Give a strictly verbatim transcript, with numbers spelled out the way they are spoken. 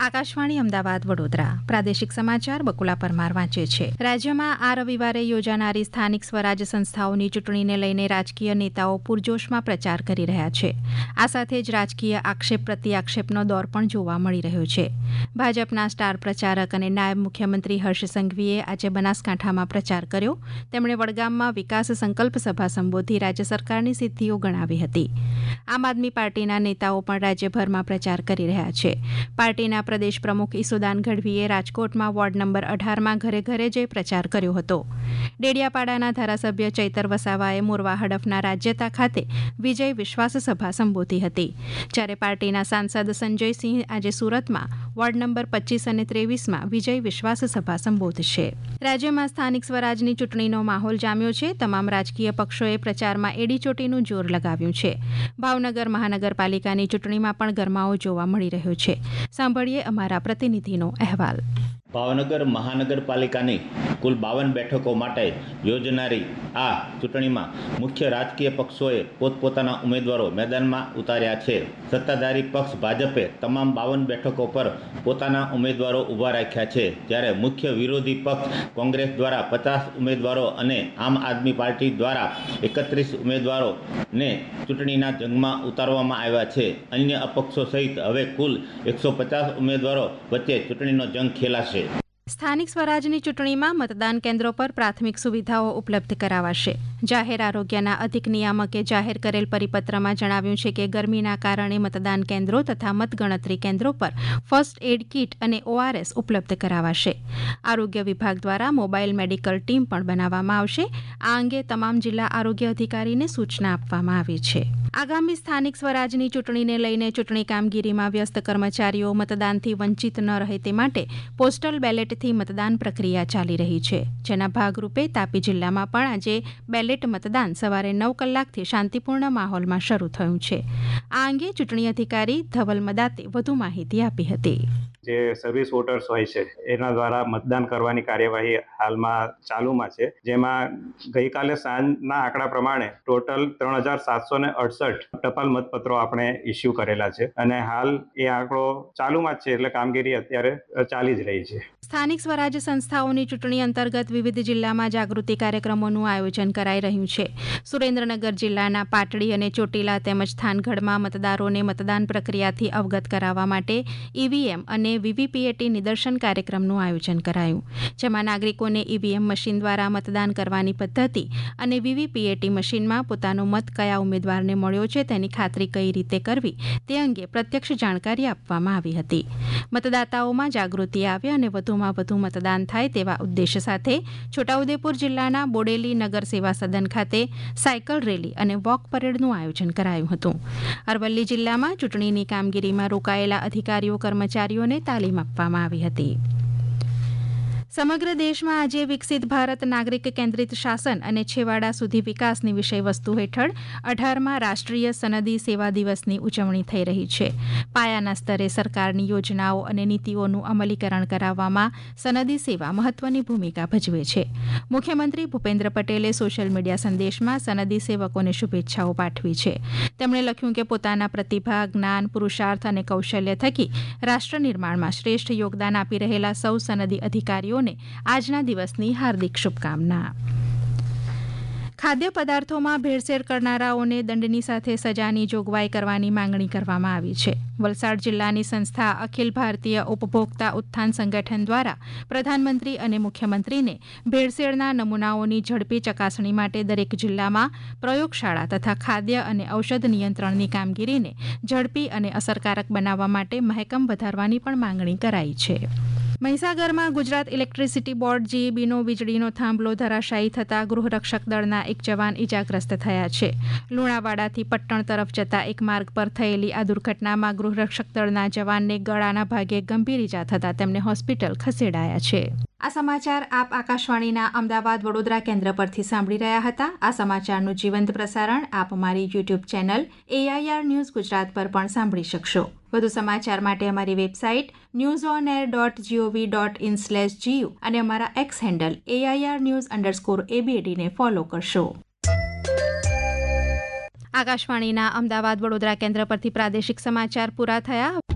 આકાશવાણી અમદાવાદ વડોદરા પ્રાદેશિક સમાચાર બકુલા પરમાર વાંચે છે. રાજ્યમાં આ રવિવારે યોજાનારી સ્થાનિક સ્વરાજ સંસ્થાઓની ચૂંટણીને લઈને રાજકીય નેતાઓ પૂરજોશમાં પ્રચાર કરી રહ્યા છે. આ સાથે જ રાજકીય આક્ષેપ પ્રતિ આક્ષેપનો દોર પણ જોવા મળી રહ્યો છે. ભાજપના સ્ટાર પ્રચારક અને નાયબ મુખ્યમંત્રી હર્ષ સંઘવીએ આજે બનાસકાંઠામાં પ્રચાર કર્યો. તેમણે વડગામમાં વિકાસ સંકલ્પ સભા સંબોધી રાજ્ય સરકારની સિદ્ધિઓ ગણાવી હતી. આમ આદમી પાર્ટીના નેતાઓ પણ રાજ્યભરમાં પ્રચાર કરી રહ્યા છે. પાર્ટીના પ્રદેશ પ્રમુખ ઈસુદાન ગઢવીએ રાજકોટમાં વોર્ડ નંબર અઢારમાં ઘરે ઘરે જઈ પ્રચાર કર્યો હતો. ડેડિયાપાડાના ધારાસભ્ય ચૈતર વસાવાએ મોરવા હડફના રાજ્યતા ખાતે વિજય વિશ્વાસ સભા સંબોધી હતી. જ્યારે પાર્ટીના સાંસદ સંજયસિંહ આજે સુરતમાં વોર્ડ નંબર પચીસ અને ત્રેવીસમાં વિજય વિશ્વાસ સભા સંબોધશે. રાજ્યમાં સ્થાનિક સ્વરાજની ચૂંટણીનો માહોલ જામ્યો છે. તમામ રાજકીય પક્ષોએ પ્રચારમાં એડીચોટીનું જોર લગાવ્યું છે. ભાવનગર મહાનગરપાલિકાની ચૂંટણીમાં પણ ગરમાવો જોવા મળી રહ્યો છે. સાંભળીએ અમારા પ્રતિનિધિનો અહેવાલ. ભાવનગર મહાનગરપાલિકાની કુલ બાવન બેઠકો માટે યોજનારી આ ચૂંટણીમાં મુખ્ય રાજકીય પક્ષોએ પોતપોતાના ઉમેદવારો મેદાનમાં ઉતાર્યા છે. સત્તાધારી પક્ષ ભાજપે તમામ બાવન બેઠકો પર પોતાના ઉમેદવારો ઊભા રાખ્યા છે. જ્યારે મુખ્ય વિરોધી પક્ષ કોંગ્રેસ દ્વારા પચાસ ઉમેદવારો અને આમ આદમી પાર્ટી દ્વારા એકત્રીસ ઉમેદવારોને ચૂંટણીના જંગમાં ઉતારવામાં આવ્યા છે. અન્ય અપક્ષો સહિત હવે કુલ એકસો પચાસ ઉમેદવારો વચ્ચે ચૂંટણીનો જંગ ખેલાશે. સ્થાનિક સ્વરાજની ચૂંટણીમાં મતદાન કેન્દ્રો પર પ્રાથમિક સુવિધાઓ ઉપલબ્ધ કરાવાશે. જાહેર આરોગ્યના અધિક નિયામકે જાહેર કરેલ પરિપત્રમાં જણાવ્યું છે કે ગરમીના કારણે મતદાન કેન્દ્રો તથા મતગણતરી કેન્દ્રો પર ફર્સ્ટ એડ કીટ અને ઓઆરએસ ઉપલબ્ધ કરાવાશે. આરોગ્ય વિભાગ દ્વારા મોબાઈલ મેડિકલ ટીમ પણ બનાવવામાં આવશે. આ અંગે તમામ જિલ્લા આરોગ્ય અધિકારીને સૂચના આપવામાં આવી છે. આગામી સ્થાનિક સ્વરાજની ચૂંટણીને લઈને ચૂંટણી કામગીરીમાં વ્યસ્ત કર્મચારીઓ મતદાનથી વંચિત ન રહે તે માટે પોસ્ટલ બેલેટથી મતદાન પ્રક્રિયા ચાલી રહી છે. જેના ભાગરૂપે તાપી જિલ્લામાં પણ આજે બેલેટ મતદાન સવારે નવ કલાકથી શાંતિપૂર્ણ માહોલમાં શરૂ થયું છે. આ અંગે ચૂંટણી અધિકારી ધવલ મદાતે વધુ માહિતી આપી હતી. જે સર્વિસ વોટર્સ હોય છે એના દ્વારા મતદાન કરવાની કાર્યવાહી હાલમાં ચાલુમાં છે. જેમાં ગઈકાલે સાંજના આંકડા પ્રમાણે ટોટલ ત્રણ હજાર સાતસો ને અડસઠ ટપાલ મતપત્રો આપણે ઇસ્યુ કરેલા છે અને હાલ એ આંકડો ચાલુમાં જ છે એટલે કામગીરી અત્યારે ચાલી જ રહી છે. સ્થાનિક સ્વરાજ સંસ્થાઓની ચૂંટણી અંતર્ગત વિવિધ જિલ્લામાં જાગૃતિ કાર્યક્રમોનું આયોજન કરાઈ રહ્યું છે. સુરેન્દ્રનગર જિલ્લાના પાટડી અને ચોટીલા તેમજ થાનગઢમાં મતદારોને મતદાન પ્રક્રિયાથી અવગત કરાવવા માટે ઈવીએમ અને વીવીપીએટી નિદર્શન કાર્યક્રમનું આયોજન કરાયું. જેમાં નાગરિકોને ઈવીએમ મશીન દ્વારા મતદાન કરવાની પદ્ધતિ અને વીવીપીએટી મશીનમાં પોતાનો મત કયા ઉમેદવારને મળ્યો છે તેની ખાતરી કઈ રીતે કરવી તે અંગે પ્રત્યક્ષ જાણકારી આપવામાં આવી હતી. મતદાતાઓમાં જાગૃતિ આવે અને વધુમાં વધુ મતદાન થાય તેવા ઉદ્દેશ સાથે છોટાઉદેપુર જિલ્લાના બોડેલી નગર સેવા સદન ખાતે સાયકલ રેલી અને વોક પરેડનું આયોજન કરાયું હતું. અરવલ્લી જિલ્લામાં ચૂંટણીની કામગીરીમાં રોકાયેલા અધિકારીઓ કર્મચારીઓને તાલીમ આપવામાં આવી હતી. સમગ્ર દેશમાં આજે વિકસિત ભારત નાગરિક કેન્દ્રિત શાસન અને છેવાડા સુધી વિકાસની વિષયવસ્તુ હેઠળ અઢારમાં રાષ્ટ્રીય સનદી સેવા દિવસની ઉજવણી થઈ રહી છે. પાયાના સ્તરે સરકારની યોજનાઓ અને નીતિઓનું અમલીકરણ કરાવવામાં સનદી સેવા મહત્વની ભૂમિકા ભજવે છે. મુખ્યમંત્રી ભૂપેન્દ્ર પટેલે સોશિયલ મીડિયા સંદેશમાં સનદી સેવકોને શુભેચ્છાઓ પાઠવી છે. તેમણે લખ્યું કે પોતાના પ્રતિભા, જ્ઞાન, પુરુષાર્થ અને કૌશલ્ય થકી રાષ્ટ્ર નિર્માણમાં શ્રેષ્ઠ યોગદાન આપી રહેલા સૌ સનદી અધિકારીઓ આજના દિવસની હાર્દિક શુભકામના. ખાદ્ય પદાર્થોમાં ભેળસેળ કરનારાઓને દંડની સાથે સજાની જોગવાઈ કરવાની માંગણી કરવામાં આવી છે. વલસાડ જિલ્લાની સંસ્થા અખિલ ભારતીય ઉપભોક્તા ઉત્થાન સંગઠન દ્વારા પ્રધાનમંત્રી અને મુખ્યમંત્રીને ભેળસેળના નમૂનાઓની ઝડપી ચકાસણી માટે દરેક જિલ્લામાં પ્રયોગશાળા તથા ખાદ્ય અને ઔષધ નિયંત્રણની કામગીરીને ઝડપી અને અસરકારક બનાવવા માટે મહેકમ વધારવાની પણ માંગણી કરાઈ છે. મહીસાગરમાં ગુજરાત ઇલેક્ટ્રિસિટી બોર્ડ જીઈબીનો વીજળીનો થાંભલો ધરાશાયી થતાં ગૃહરક્ષક દળના એક જવાન ઇજાગ્રસ્ત થયા છે. લુણાવાડાથી પટ્ટણ તરફ જતા એક માર્ગ પર થયેલી આ દુર્ઘટનામાં ગૃહરક્ષક દળના જવાનને ગળાના ભાગે ગંભીર ઇજા થતાં તેમને હોસ્પિટલ ખસેડાયા છે. આ સમાચાર આપ આકાશવાણીના અમદાવાદ વડોદરા કેન્દ્ર પરથી સાંભળી રહ્યા હતા. આ સમાચારનું જીવંત પ્રસારણ આપ અમારી YouTube channel AIR news Gujarat પર પણ સાંભળી શકશો. વધુ સમાચાર માટે અમારી website news on air dot GOV dot in slash GU અને અમારા X handle AIR news underscore એબીએડીને ફોલો કરશો. આકાશવાણીના અમદાવાદ વડોદરા કેન્દ્ર પરથી પ્રાદેશિક સમાચાર પૂરા થયા.